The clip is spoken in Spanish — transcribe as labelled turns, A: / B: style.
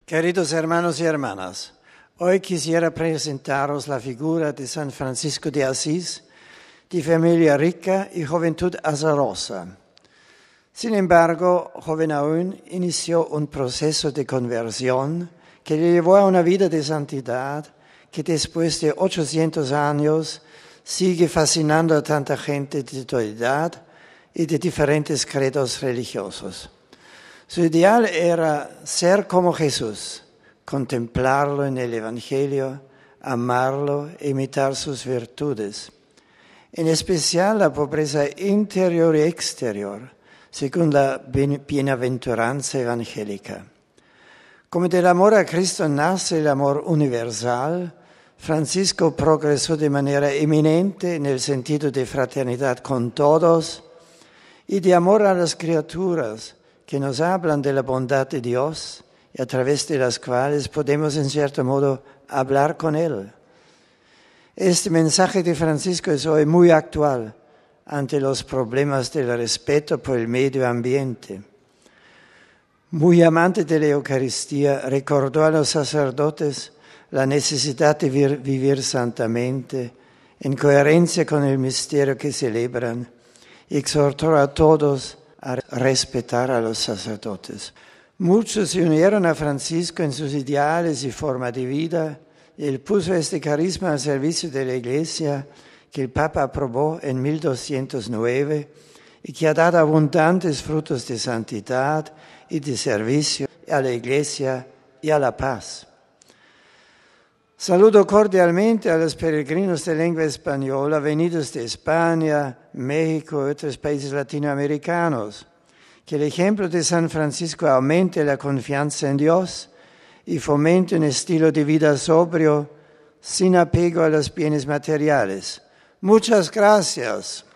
A: Queridos hermanos y hermanas, hoy quisiera presentaros la figura de San Francisco de Asís, de familia rica y juventud azarosa. Sin embargo, joven aún, inició un proceso de conversión que le llevó a una vida de santidad que después de 800 años sigue fascinando a tanta gente de toda edad y de diferentes credos religiosos. Su ideal era ser como Jesús, contemplarlo en el Evangelio, amarlo e imitar sus virtudes. En especial la pobreza interior y exterior, según la bienaventuranza evangélica. Como del amor a Cristo nace el amor universal, Francisco progresó de manera eminente en el sentido de fraternidad con todos y de amor a las criaturas, que nos hablan de la bondad de Dios y a través de las cuales podemos en cierto modo hablar con Él. Este mensaje de Francisco es hoy muy actual ante los problemas del respeto por el medio ambiente. Muy amante de la Eucaristía, recordó a los sacerdotes la necesidad de vivir santamente, en coherencia con el misterio que celebran, y exhortó a todos a respetar a los sacerdotes. Muchos se unieron a Francisco en sus ideales y forma de vida, y él puso este carisma al servicio de la Iglesia que el Papa aprobó en 1209 y que ha dado abundantes frutos de santidad y de servicio a la Iglesia y a la paz. Saludo cordialmente a los peregrinos de lengua española venidos de España, México y otros países latinoamericanos. Que el ejemplo de San Francisco aumente la confianza en Dios y fomente un estilo de vida sobrio, sin apego a los bienes materiales. Muchas gracias.